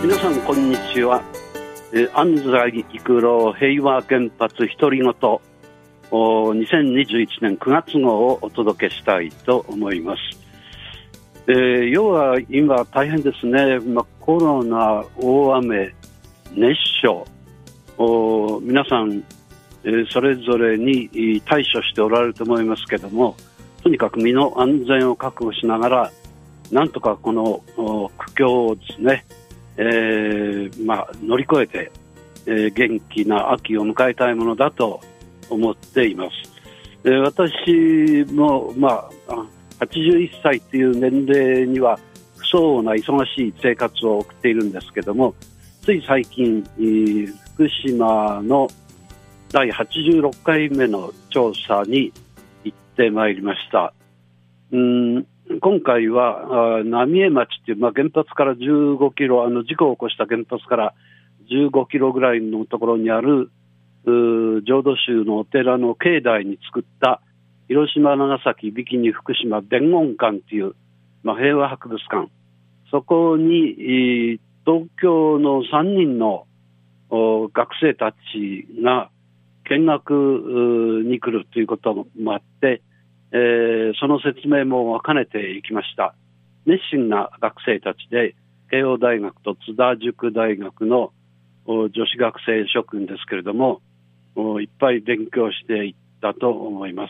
皆さんこんにちは。安西育郎平和原発独り言2021年9月号をお届けしたいと思います。要は今大変ですね。コロナ、大雨、熱傷、皆さん、それぞれに対処しておられると思いますけども、とにかく身の安全を確保しながらなんとかこの苦境をですね、乗り越えて、元気な秋を迎えたいものだと思っています。私も、81歳という年齢には不相応な忙しい生活を送っているんですけども、つい最近、福島の第86回目の調査に行ってまいりました。今回は浪江町という、原発から15キロ、事故を起こした原発から15キロぐらいのところにある浄土宗のお寺の境内に作った広島、長崎、ビキニ、福島伝言館という、平和博物館、そこに東京の3人の学生たちが見学に来るということもあって、その説明も兼ねていきました。熱心な学生たちで、慶応大学と津田塾大学の女子学生諸君ですけれども、いっぱい勉強していったと思います。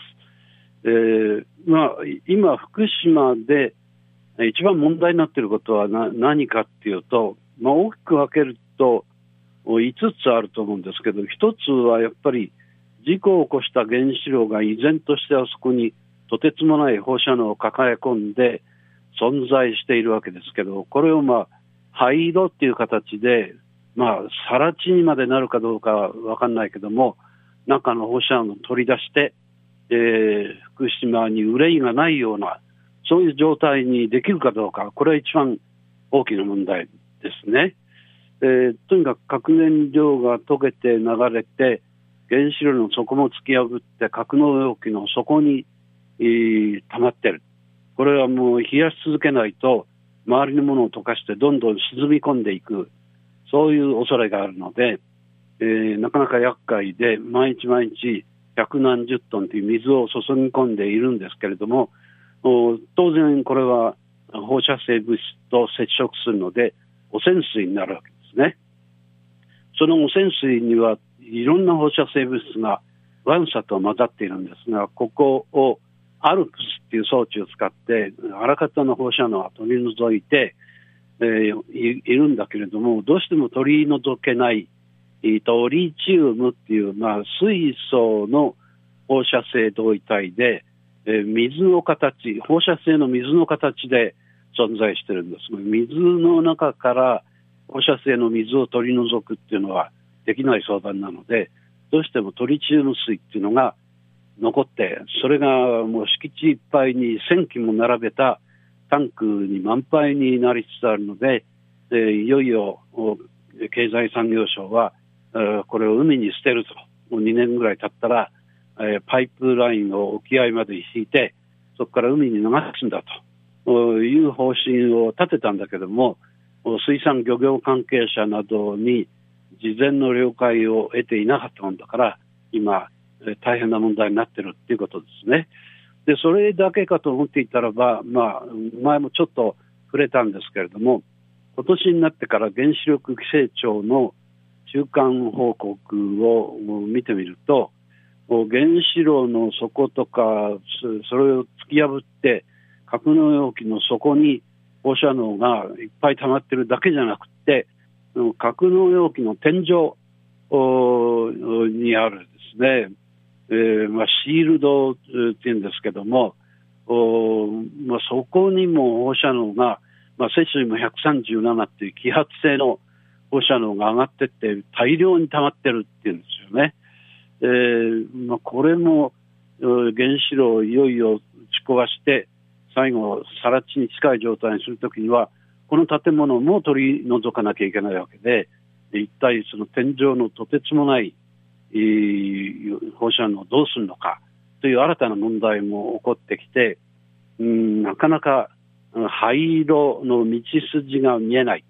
今福島で一番問題になっていることは何かっていうと、大きく分けると5つあると思うんですけど、一つはやっぱり事故を起こした原子炉が依然としてあそこにとてつもない放射能を抱え込んで存在しているわけですけど、これを廃炉っていう形で、更地にまでなるかどうかは分かんないけども、中の放射能を取り出して、福島に憂いがないような、そういう状態にできるかどうか、これは一番大きな問題ですね。とにかく核燃料が溶けて流れて、原子炉の底も突き破って格納容器の底に溜まってる。これはもう冷やし続けないと周りのものを溶かしてどんどん沈み込んでいく、そういう恐れがあるので、なかなか厄介で、毎日毎日百何十トンという水を注ぎ込んでいるんですけれども、当然これは放射性物質と接触するので汚染水になるわけですね。その汚染水にはいろんな放射性物質がわんさと混ざっているんですが、ここをアルプスっていう装置を使ってあらかたの放射能を取り除いて、いるんだけれども、どうしても取り除けないトリチウムっていう、水素の放射性同位体で、水の形、放射性の水の形で存在しているんです。水の中から放射性の水を取り除くっていうのはできない相談なので、どうしてもトリチウム水っていうのが残って、それがもう敷地いっぱいに1000基も並べたタンクに満杯になりつつあるので、いよいよ経済産業省はこれを海に捨てると。もう2年ぐらい経ったらパイプラインを沖合まで引いて、そこから海に流すんだという方針を立てたんだけども、水産漁業関係者などに事前の了解を得ていなかったもんだから、今大変な問題になっているということですね。で、それだけかと思っていたらば、前もちょっと触れたんですけれども、今年になってから原子力規制庁の中間報告を見てみると、原子炉の底とかそれを突き破って格納容器の底に放射能がいっぱい溜まってるだけじゃなくて、格納容器の天井にあるですね、シールドっていうんですけども、そこにも放射能が、セシウム137っていう揮発性の放射能が上がってって大量に溜まってるっていうんですよね。これも原子炉をいよいよ打ち壊して最後更地に近い状態にするときにはこの建物も取り除かなきゃいけないわけで、一体その天井のとてつもない放射能をどうするのかという新たな問題も起こってきて、なかなか廃炉の道筋が見えない。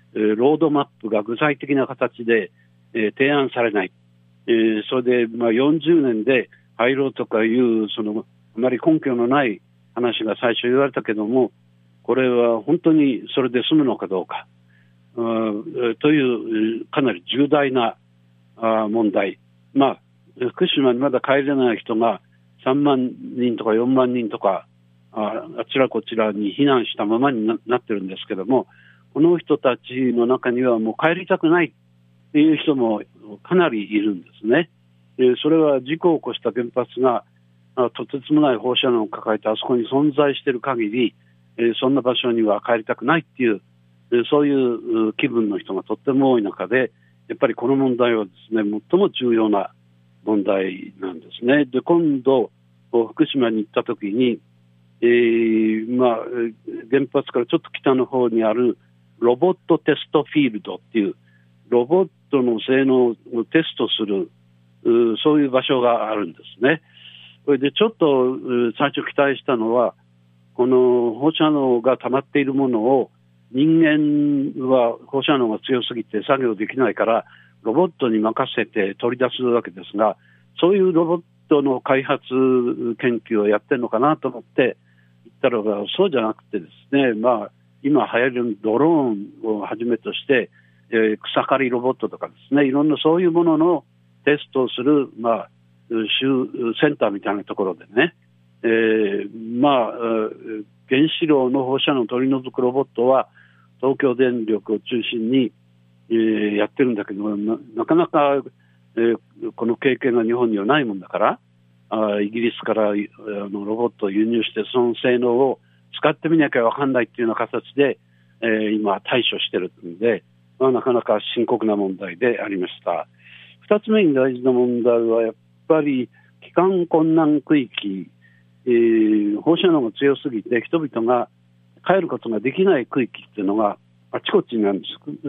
ロードマップが具体的な形で、提案されない。それで、40年で入ろうとかいう、あまり根拠のない話が最初言われたけども、これは本当にそれで済むのかどうか、というかなり重大な問題。福島にまだ帰れない人が3万人とか4万人とか、あちらこちらに避難したままに なってるんですけども、この人たちの中にはもう帰りたくないっていう人もかなりいるんですね。それは事故を起こした原発がとてつもない放射能を抱えてあそこに存在している限り、そんな場所には帰りたくないっていう、そういう気分の人がとっても多い中で、やっぱりこの問題はですね、最も重要な問題なんですね。で、今度福島に行った時に、原発からちょっと北の方にあるロボットテストフィールドっていうロボットの性能をテストする、そういう場所があるんですね。それでちょっと最初期待したのは、この放射能が溜まっているものを人間は放射能が強すぎて作業できないからロボットに任せて取り出すわけですが、そういうロボットの開発研究をやってるのかなと思って言ったらば、そうじゃなくてですね、今流行るドローンをはじめとして、草刈りロボットとかですね、いろんなそういうもののテストをする、センターみたいなところでね、原子炉の放射能を取り除くロボットは東京電力を中心に、やってるんだけど、なかなか、この経験が日本にはないもんだから、イギリスからロボットを輸入してその性能を使ってみなきゃ分かんないっていうような形で、今対処してるんで、なかなか深刻な問題でありました。二つ目に大事な問題はやっぱり帰還困難区域、放射能が強すぎて人々が帰ることができない区域っていうのがあちこちにあるんです。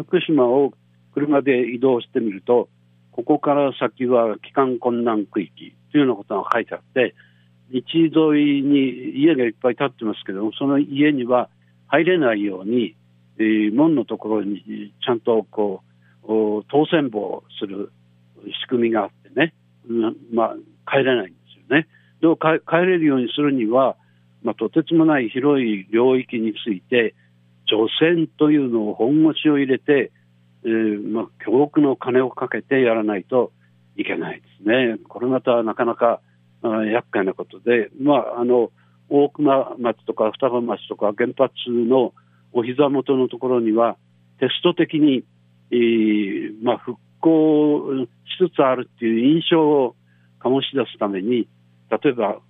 福島を車で移動してみると、ここから先は帰還困難区域というようなことが書いてあって、道沿いに家がいっぱい建ってますけども、その家には入れないように、門のところにちゃんと当選簿する仕組みがあってね、帰れないんですよね。でも帰れるようにするには、とてつもない広い領域について除染というのを本腰を入れて、巨億の金をかけてやらないといけないですね。これまたなかなか厄介なことで、大熊町とか双葉町とか原発のお膝元のところにはテスト的に、復興しつつあるっていう印象を醸し出すために、例えば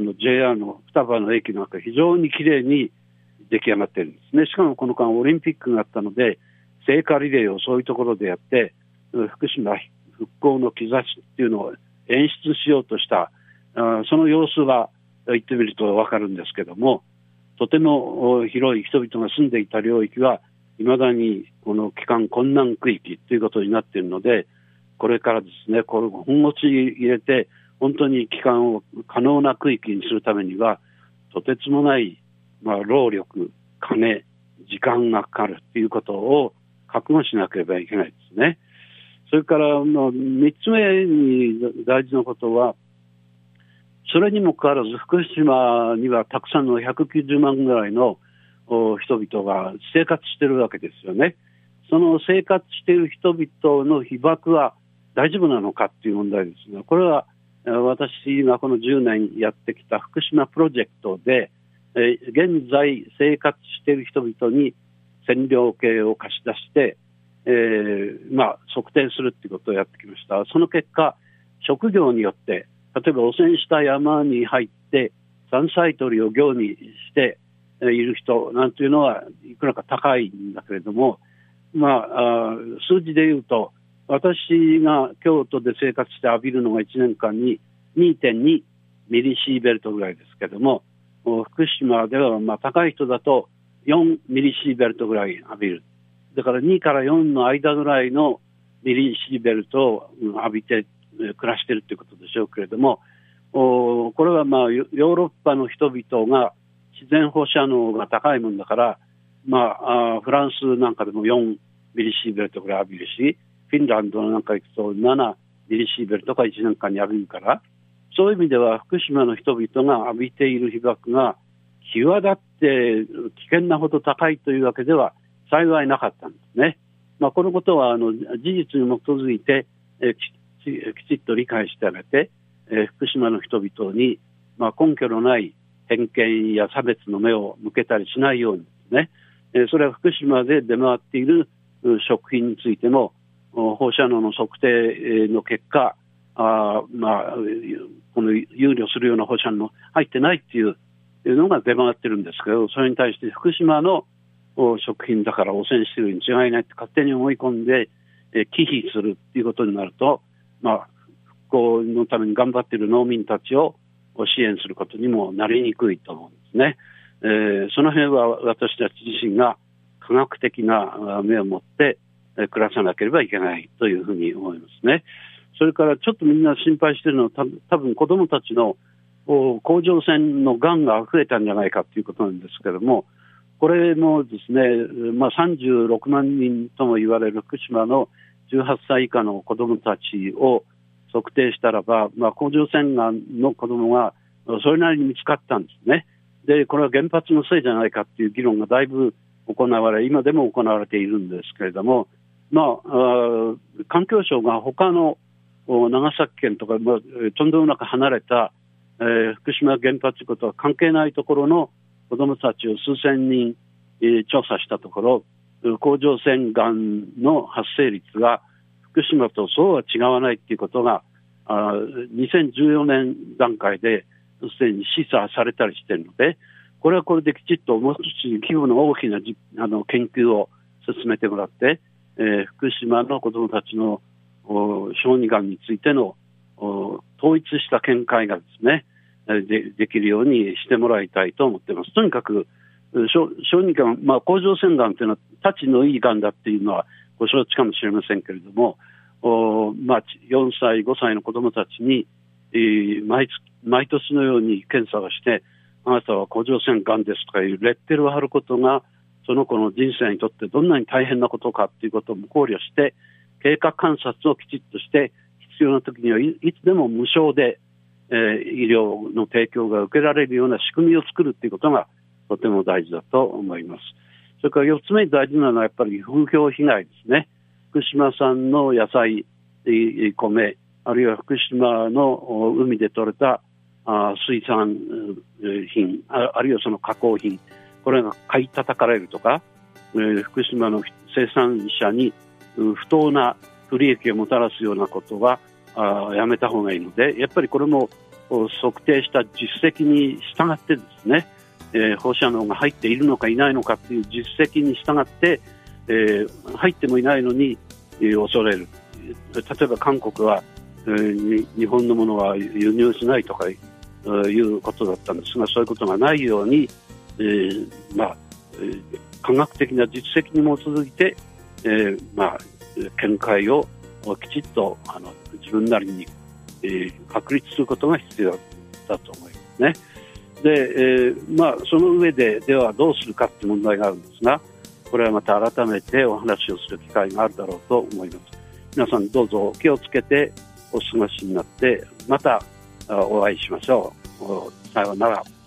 JR の双葉の駅なんか非常にきれいに出来上がっているんですね。しかもこの間オリンピックがあったので聖火リレーをそういうところでやって、福島復興の兆しっていうのを演出しようとした、その様子は行ってみると分かるんですけども、とても広い人々が住んでいた領域はいまだにこの帰還困難区域ということになっているので、これからですね、これを本腰入れて本当に帰還を可能な区域にするためにはとてつもない、労力、金、時間がかかるということを覚悟しなければいけないですね。それから3つ目に大事なことは、それにもかかわらず福島にはたくさんの190万ぐらいの人々が生活しているわけですよね。その生活している人々の被爆は大丈夫なのかっていう問題ですが、これは私がこの10年やってきた福島プロジェクトで、現在生活している人々に線量計を貸し出して、測定するっていうことをやってきました。その結果、職業によって例えば汚染した山に入って山菜採りを業にしている人なんていうのはいくらか高いんだけれども、数字で言うと私が京都で生活して浴びるのが1年間に 2.2 ミリシーベルトぐらいですけども、福島では高い人だと4ミリシーベルトぐらい浴びる。だから2から4の間ぐらいのミリシーベルトを浴びて暮らしているということでしょうけれども、これはヨーロッパの人々が自然放射能が高いもんだから、フランスなんかでも4 ミリシーベルトぐらい浴びるし、フィンランドなんか行くと7ミリシーベルトが1年間に浴びるから、そういう意味では福島の人々が浴びている被曝が際立って危険なほど高いというわけでは幸いなかったんですね。このことは事実に基づいてきちっと理解してあげて、福島の人々に、根拠のない偏見や差別の目を向けたりしないようにですね、それは福島で出回っている食品についても放射能の測定の結果、この憂慮するような放射能入ってないっていうのが出回ってるんですけど、それに対して福島の食品だから汚染しているに違いないって勝手に思い込んで忌避するっていうことになると、復興のために頑張っている農民たちを支援することにもなりにくいと思うんですね。その辺は私たち自身が科学的な目を持って暮らさなければいけないというふうに思いますね。それからちょっとみんな心配しているのは多分子どもたちの甲状腺のがんが増えたんじゃないかということなんですけれども、これもですね、36万人とも言われる福島の18歳以下の子どもたちを測定したらば、甲状腺がんの子どもがそれなりに見つかったんですね。で、これは原発のせいじゃないかという議論がだいぶ行われ、今でも行われているんですけれども、環境省が他の長崎県とか、とんでもなく離れた、福島原発ということは関係ないところの子どもたちを数千人、調査したところ、甲状腺がんの発生率が福島とそうは違わないということが2014年段階ですでに示唆されたりしているので、これはこれできちっともう少し規模の大きな研究を進めてもらって、福島の子どもたちの小児がんについての統一した見解がですね、できるようにしてもらいたいと思っています。とにかく小児がん、甲状腺がんというのはたちのいいがんだっていうのはご承知かもしれませんけれども、4歳5歳の子どもたちに、毎年のように検査をして、あなたは甲状腺がんですとかいうレッテルを貼ることがその子の人生にとってどんなに大変なことかということも考慮して経過観察をきちっとして必要な時にはいつでも無償で、医療の提供が受けられるような仕組みを作るということがとても大事だと思います。それから4つ目に大事なのはやっぱり風評被害ですね。福島産の野菜、米、あるいは福島の海で採れた水産品、あるいはその加工品、これが買い叩かれるとか、福島の生産者に不当な不利益をもたらすようなことはやめた方がいいので、やっぱりこれも測定した実績に従ってですね、放射能が入っているのかいないのかという実績に従って、入ってもいないのに恐れる。例えば韓国は、日本のものは輸入しないとかいうことだったんですが、そういうことがないように、科学的な実績に基づいて、見解をきちっと自分なりに、確立することが必要だと思いますね。で、その上ではどうするかという問題があるんですが、これはまた改めてお話をする機会があるだろうと思います。皆さんどうぞ気をつけてお過ごしになって、またお会いしましょう。さようなら。